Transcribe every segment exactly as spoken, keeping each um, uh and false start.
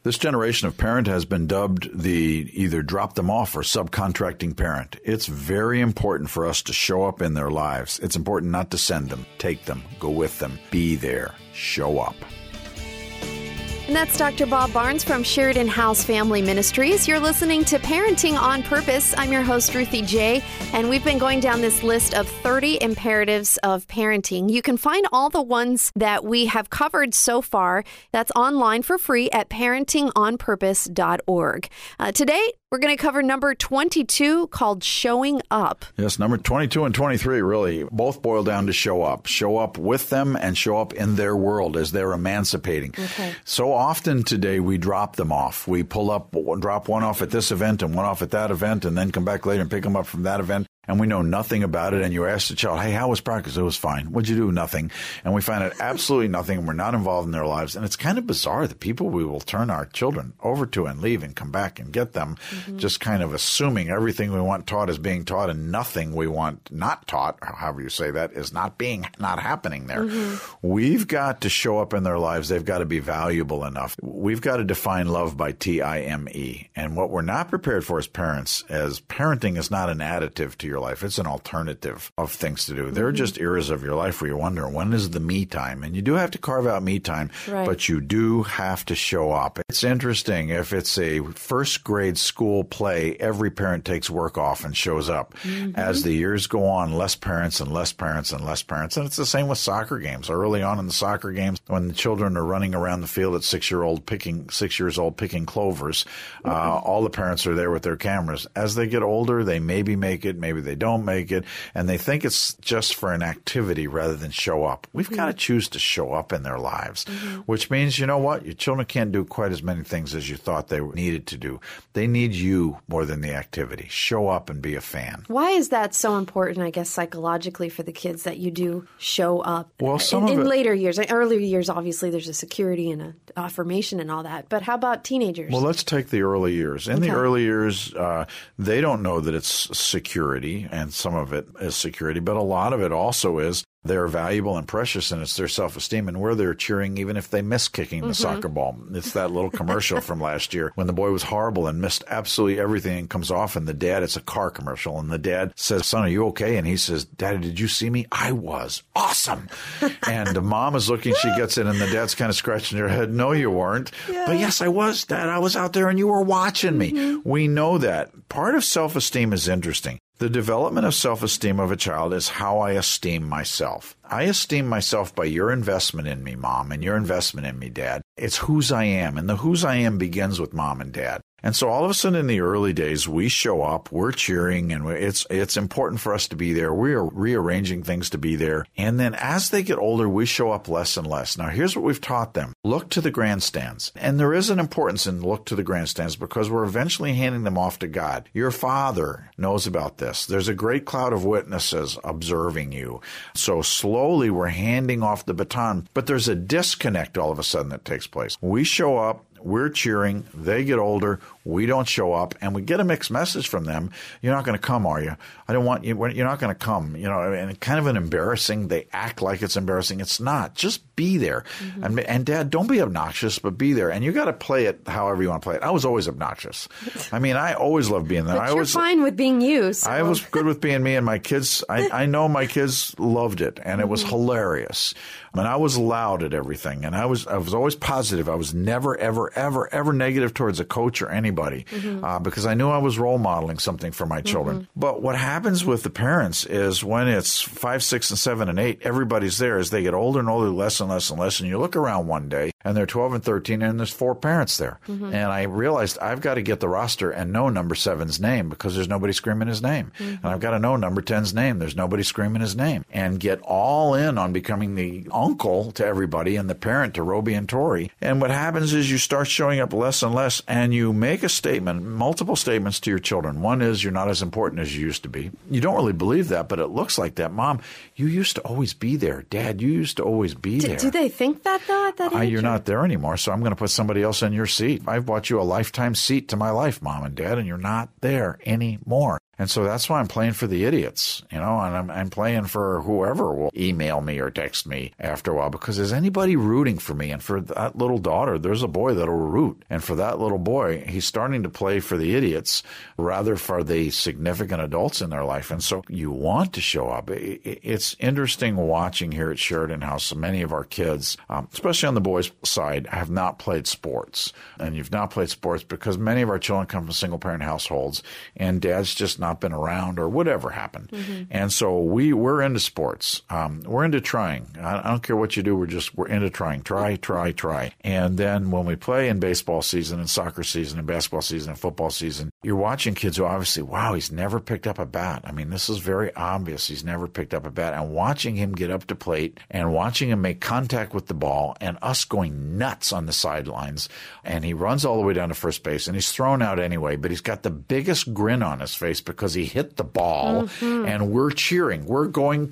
This generation of parent has been dubbed the either drop them off or subcontracting parent. It's very important for us to show up in their lives. It's important not to send them, take them, go with them, be there, show up. And that's Doctor Bob Barnes from Sheridan House Family Ministries. You're listening to Parenting on Purpose. I'm your host, Ruthie J., and we've been going down this list of thirty imperatives of parenting. You can find all the ones that we have covered so far. That's online for free at parenting on purpose dot org. Uh, today, we're going to cover number twenty-two, called Showing Up. Yes, number twenty-two and twenty-three really both boil down to show up. Show up with them and show up in their world as they're emancipating. Okay. So often today we drop them off. We pull up, drop one off at this event and one off at that event and then come back later and pick them up from that event. And we know nothing about it, and you ask the child, hey, how was practice? It was fine. What'd you do? Nothing. And we find out absolutely nothing, and we're not involved in their lives. And it's kind of bizarre, the people we will turn our children over to and leave and come back and get them, mm-hmm. just kind of assuming everything we want taught is being taught and nothing we want not taught, or however you say that, is not being, not happening there. Mm-hmm. We've got to show up in their lives. They've got to be valuable enough. We've got to define love by T I M E. And what we're not prepared for as parents, as parenting is not an additive to your life. It's an alternative of things to do. There are just eras of your life where you wonder, when is the me time? And you do have to carve out me time, right. but you do have to show up. It's interesting. If it's a first grade school play, every parent takes work off and shows up. Mm-hmm. As the years go on, less parents and less parents and less parents. And it's the same with soccer games. Early on in the soccer games, when the children are running around the field at six-year-old picking, six years old picking clovers, mm-hmm. uh, all the parents are there with their cameras. As they get older, they maybe make it, maybe they don't make it, and they think it's just for an activity rather than show up. We've mm-hmm. got to choose to show up in their lives, mm-hmm. which means, you know what? Your children can't do quite as many things as you thought they needed to do. They need you more than the activity. Show up and be a fan. Why is that so important, I guess, psychologically for the kids, that you do show up? Well, some in, of in it, later years, earlier years, obviously, there's a security and a affirmation and all that. But how about teenagers? Well, let's take the early years. In okay. the early years, uh, they don't know that it's security, and some of it is security, but a lot of it also is they're valuable and precious, and it's their self-esteem, and where they're cheering even if they miss kicking the mm-hmm. soccer ball. It's that little commercial from last year when the boy was horrible and missed absolutely everything and comes off, and the dad, it's a car commercial, and the dad says, son, are you okay? And he says, Daddy, did you see me? I was awesome. And the mom is looking, she gets in, and the dad's kind of scratching her head. No, you weren't. Yeah. But yes, I was, Dad. I was out there, and you were watching me. Mm-hmm. We know that. Part of self-esteem is interesting. The development of self-esteem of a child is how I esteem myself. I esteem myself by your investment in me, Mom, and your investment in me, Dad. It's whose I am, and the whose I am begins with Mom and Dad. And so all of a sudden in the early days, we show up, we're cheering, and it's it's important for us to be there. We are rearranging things to be there. And then as they get older, we show up less and less. Now, here's what we've taught them. Look to the grandstands. And there is an importance in look to the grandstands because we're eventually handing them off to God. Your Father knows about this. There's a great cloud of witnesses observing you. So slowly we're handing off the baton, but there's a disconnect all of a sudden that takes place. We show up. We're cheering. They get older. We don't show up, and we get a mixed message from them. You're not going to come, are you? I don't want you. You're not going to come. You know, and kind of an embarrassing. They act like it's embarrassing. It's not. Just be there. Mm-hmm. And, and Dad, don't be obnoxious, but be there. And you got to play it however you want to play it. I was always obnoxious. I mean, I always loved being there. But I you're was fine with being you. So. I was good with being me, and my kids. I, I know my kids loved it, and it was mm-hmm. hilarious. I mean, I was loud at everything, and I was I was always positive. I was never, ever, ever, ever negative towards a coach or anybody mm-hmm. uh, because I knew I was role modeling something for my children. Mm-hmm. But what happens with the parents is when it's five, six, and seven, and eight, everybody's there. As they get older and older, less and less and less, and you look around one day, and they're twelve and thirteen, and there's four parents there. Mm-hmm. And I realized I've got to get the roster and know number seven's name because there's nobody screaming his name. Mm-hmm. And I've got to know number ten's name. There's nobody screaming his name. And get all in on becoming the uncle to everybody and the parent to Roby and Tori. And what happens is you start showing up less and less, and you make a statement, multiple statements to your children. One is, you're not as important as you used to be. You don't really believe that, but it looks like that. Mom, you used to always be there. Dad, you used to always be do, there. Do they think that, though, at that age? Uh, you're not there anymore, so I'm going to put somebody else in your seat. I've bought you a lifetime seat to my life, Mom and Dad, and you're not there anymore. And so that's why I'm playing for the idiots, you know, and I'm, I'm playing for whoever will email me or text me after a while, because is anybody rooting for me? And for that little daughter, there's a boy that'll root. And for that little boy, he's starting to play for the idiots rather for the significant adults in their life. And so you want to show up. It's interesting watching here at Sheridan House, so many of our kids, um, especially on the boys' side, have not played sports. And you've not played sports because many of our children come from single-parent households, and dad's just not been around or whatever happened. Mm-hmm. And so we, we're into sports. Um, we're into trying. I, I don't care what you do. We're just, we're into trying. Try, try, try. And then when we play in baseball season and soccer season and basketball season and football season, you're watching kids who obviously, wow, he's never picked up a bat. I mean, this is very obvious. He's never picked up a bat. And watching him get up to plate and watching him make contact with the ball and us going nuts on the sidelines. And he runs all the way down to first base and he's thrown out anyway, but he's got the biggest grin on his face because he hit the ball, mm-hmm. and we're cheering. We're going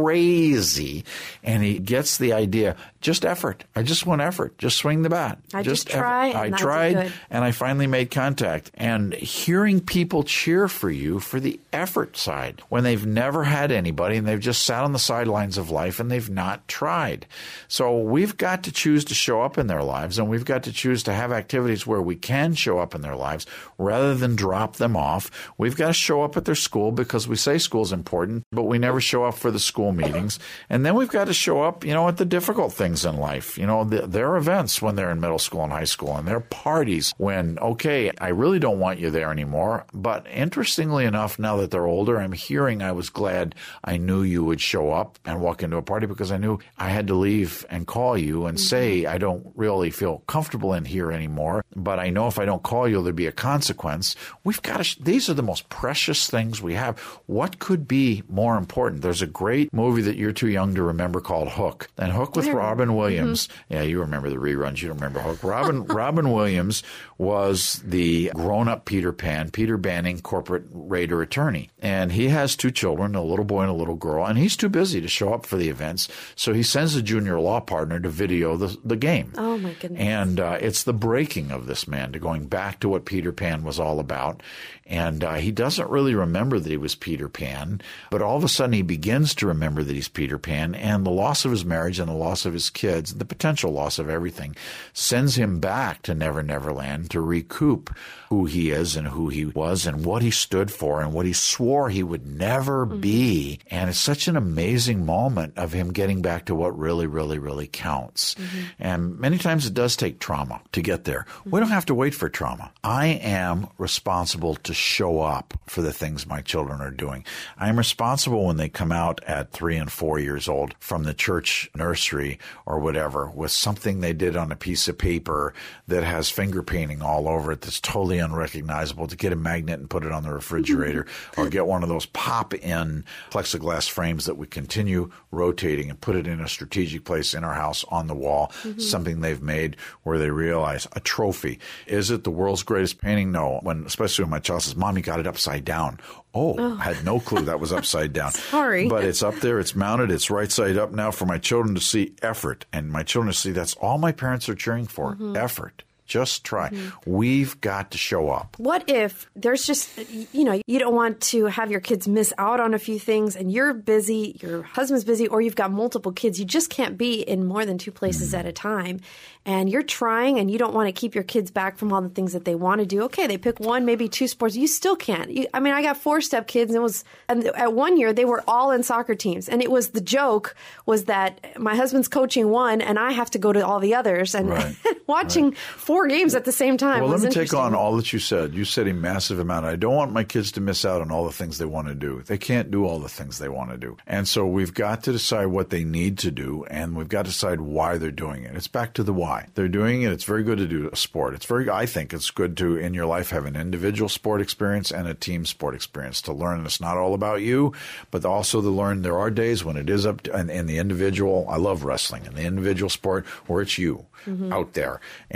crazy. And he gets the idea, just effort. I just want effort. Just swing the bat. I just, just try. I tried, and I finally made contact. And hearing people cheer for you for the effort side when they've never had anybody and they've just sat on the sidelines of life and they've not tried. So we've got to choose to show up in their lives, and we've got to choose to have activities where we can show up in their lives rather than drop them off. We've got to show up at their school because we say school's important, but we never show up for the school meetings. And then we've got to show up, you know, at the difficult things in life. You know, the, their events when they're in middle school and high school, and their parties when, okay, I really don't want you there anymore. But interestingly enough, now that they're older, I'm hearing I was glad I knew you would show up and walk into a party because I knew I had to leave and call you and mm-hmm. say, I don't really feel comfortable in here anymore, but I know if I don't call you, there'll be a consequence. We've got to, sh- these are the most precious things we have. What could be more important? There's a great movie that you're too young to remember called Hook. And Hook with Robin Williams. Mm-hmm. Yeah, you remember the reruns. You don't remember Hook. Robin Robin Williams was the grown-up Peter Pan, Peter Banning, corporate raider attorney. And he has two children, a little boy and a little girl, and he's too busy to show up for the events. So he sends a junior law partner to video the, the game. Oh, my goodness. And uh, it's the breaking of this man to going back to what Peter Pan was all about. And uh, he doesn't really remember that he was Peter Pan, but all of a sudden he begins to remember that he's Peter Pan, and the loss of his marriage and the loss of his kids, the potential loss of everything, sends him back to Never Never Land to recoup who he is and who he was and what he stood for and what he swore he would never mm-hmm. be. And it's such an amazing moment of him getting back to what really, really, really counts. Mm-hmm. And many times it does take trauma to get there. Mm-hmm. We don't have to wait for trauma. I am responsible to show up for the things my children are doing. I am responsible when they come out at three and four years old from the church nursery or whatever with something they did on a piece of paper that has finger painting all over it that's totally unrecognizable, to get a magnet and put it on the refrigerator or get one of those pop-in plexiglass frames that we continue rotating and put it in a strategic place in our house on the wall, mm-hmm. something they've made where they realize a trophy. Is it the world's greatest painting? No. When, especially when my child says, Mom, you got it upside down. Oh, oh. I had no clue that was upside down. Sorry. But it's up there. It's mounted. It's right side up now for my children to see effort. And my children to see that's all my parents are cheering for, mm-hmm. effort. Just try. Mm-hmm. We've got to show up. What if there's just, you know, you don't want to have your kids miss out on a few things and you're busy, your husband's busy, or you've got multiple kids. You just can't be in more than two places mm-hmm. at a time. And you're trying and you don't want to keep your kids back from all the things that they want to do. Okay, they pick one, maybe two sports. You still can't. You, I mean, I got four step kids and it was, and at one year they were all in soccer teams. And it was, the joke was that my husband's coaching one and I have to go to all the others. And right. watching right. four games at the same time. Well, was let me take on all that you said. You said a massive amount. I don't want my kids to miss out on all the things they want to do. They can't do all the things they want to do. And so we've got to decide what they need to do, and we've got to decide why they're doing it. It's back to the why. They're doing it. It's very good to do a sport. It's very, I think it's good to, in your life, have an individual sport experience and a team sport experience to learn it's not all about you, but also to learn there are days when it is up to, and in the individual, I love wrestling, in the individual sport where it's you mm-hmm. out there, and you're all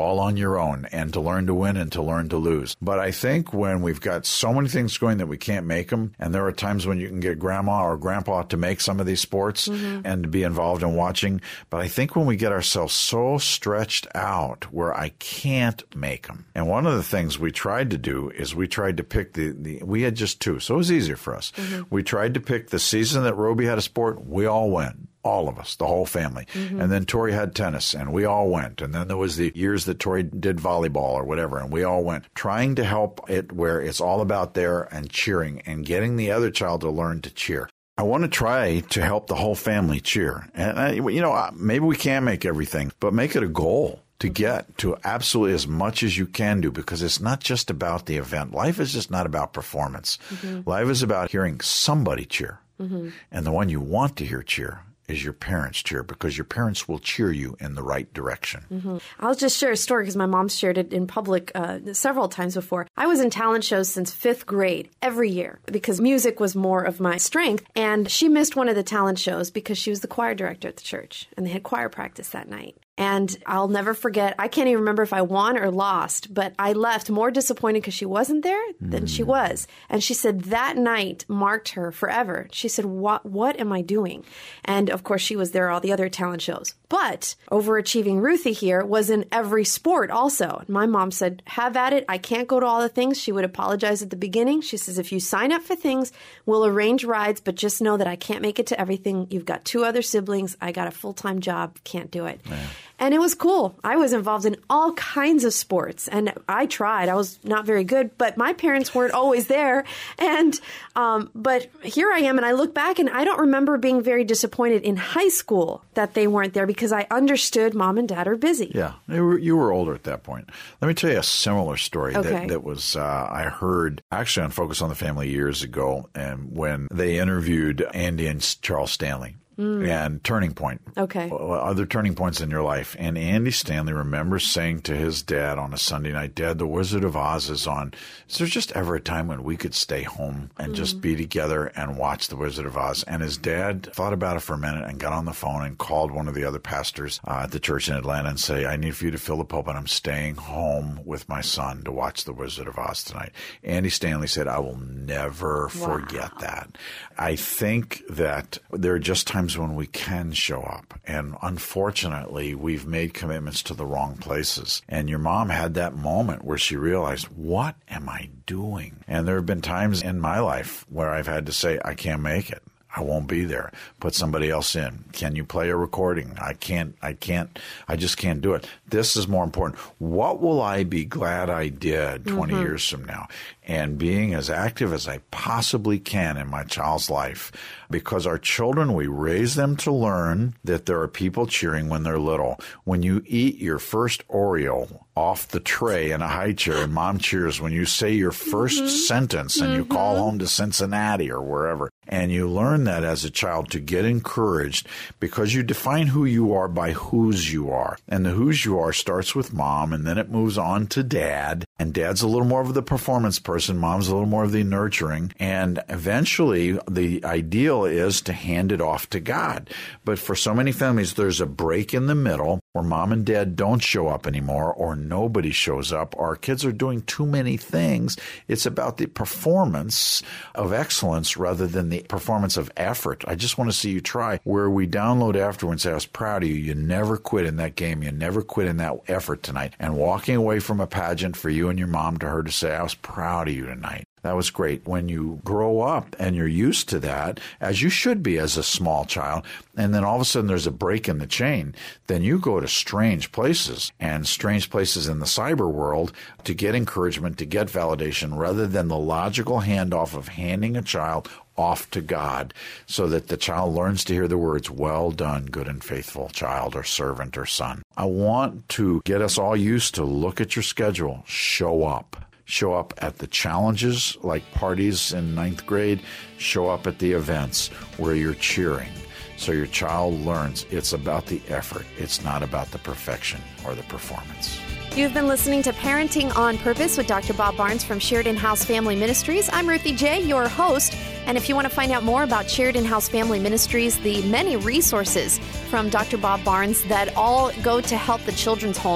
all on your own, and to learn to win and to learn to lose. But I think when we've got so many things going that we can't make them, and there are times when you can get grandma or grandpa to make some of these sports mm-hmm. and to be involved in watching. But I think when we get ourselves so stretched out where I can't make them. And one of the things we tried to do is we tried to pick the, the we had just two, so it was easier for us. Mm-hmm. We tried to pick the season that Roby had a sport. We all went. All of us, the whole family. Mm-hmm. And then Tori had tennis, and we all went. And then there was the years that Tori did volleyball or whatever, and we all went. Trying to help it where it's all about there and cheering and getting the other child to learn to cheer. I want to try to help the whole family cheer. And, I, you know, maybe we can't make everything, but make it a goal to get to absolutely as much as you can do, because it's not just about the event. Life is just not about performance. Mm-hmm. Life is about hearing somebody cheer. Mm-hmm. And the one you want to hear cheer is your parents cheer, because your parents will cheer you in the right direction. Mm-hmm. I'll just share a story because my mom shared it in public uh, several times before. I was in talent shows since fifth grade every year because music was more of my strength. And she missed one of the talent shows because she was the choir director at the church, and they had choir practice that night. And I'll never forget, I can't even remember if I won or lost, but I left more disappointed because she wasn't there than mm. she was. And she said that night marked her forever. She said, what, what am I doing? And of course, she was there at all the other talent shows. But overachieving Ruthie here was in every sport also. My mom said, have at it. I can't go to all the things. She would apologize at the beginning. She says, if you sign up for things, we'll arrange rides, but just know that I can't make it to everything. You've got two other siblings. I got a full-time job. Can't do it. Man. And it was cool. I was involved in all kinds of sports, and I tried. I was not very good, but my parents weren't always there. And um, but here I am, and I look back, and I don't remember being very disappointed in high school that they weren't there because I understood mom and dad are busy. Yeah, you were, you were older at that point. Let me tell you a similar story okay. that, that was uh, I heard actually on Focus on the Family years ago, and when they interviewed Andy and Charles Stanley. Mm. And turning point. Okay. Other turning points in your life. And Andy Stanley remembers saying to his dad on a Sunday night, Dad, The Wizard of Oz is on. Is there just ever a time when we could stay home and mm. just be together and watch The Wizard of Oz? And his dad thought about it for a minute and got on the phone and called one of the other pastors uh, at the church in Atlanta and say, I need for you to fill the pulpit. I'm staying home with my son to watch The Wizard of Oz tonight. Andy Stanley said, I will never wow. forget that. I think that there are just times when we can show up. And unfortunately, we've made commitments to the wrong places. And your mom had that moment where she realized, what am I doing? And there have been times in my life where I've had to say, I can't make it. I won't be there. Put somebody else in. Can you play a recording? I can't, I can't, I just can't do it. This is more important. What will I be glad I did twenty mm-hmm. years from now? And being as active as I possibly can in my child's life. Because our children, we raise them to learn that there are people cheering when they're little. When you eat your first Oreo off the tray in a high chair and mom cheers, when you say your first mm-hmm. sentence and mm-hmm. you call home to Cincinnati or wherever, and you learn that as a child to get encouraged because you define who you are by whose you are. And the whose you are starts with mom, and then it moves on to dad. And dad's a little more of the performance person. Mom's a little more of the nurturing. And eventually the ideal is to hand it off to God. But for so many families, there's a break in the middle where mom and dad don't show up anymore, or nobody shows up, or our kids are doing too many things. It's about the performance of excellence rather than the performance of effort. I just want to see you try, where we download afterwards and say, I was proud of you. You never quit in that game. You never quit in that effort tonight. And walking away from a pageant for you and your mom, to her to say, I was proud of you tonight. That was great. When you grow up and you're used to that, as you should be as a small child, and then all of a sudden there's a break in the chain, then you go to strange places, and strange places in the cyber world, to get encouragement, to get validation, rather than the logical handoff of handing a child off to God, so that the child learns to hear the words, well done, good and faithful child, or servant, or son. I want to get us all used to look at your schedule, show up. Show up at the challenges like parties in ninth grade. Show up at the events where you're cheering. So your child learns it's about the effort. It's not about the perfection or the performance. You've been listening to Parenting on Purpose with Doctor Bob Barnes from Sheridan House Family Ministries. I'm Ruthie J., your host. And if you want to find out more about Sheridan House Family Ministries, the many resources from Doctor Bob Barnes that all go to help the children's homes,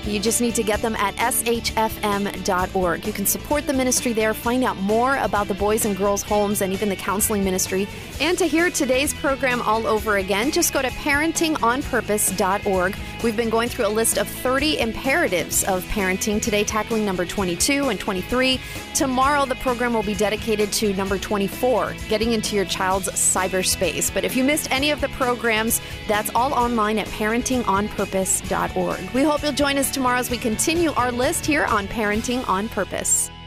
You just need to get them at S H F M dot org. You can support the ministry there, find out more about the Boys and Girls Homes and even the counseling ministry. And to hear today's program all over again, just go to parenting on purpose dot org. We've been going through a list of thirty imperatives of parenting, today tackling number twenty-two and twenty-three. Tomorrow, the program will be dedicated to number twenty-four, getting into your child's cyberspace. But if you missed any of the programs, that's all online at parenting on purpose dot org. We hope you'll join us tomorrow as we continue our list here on Parenting on Purpose.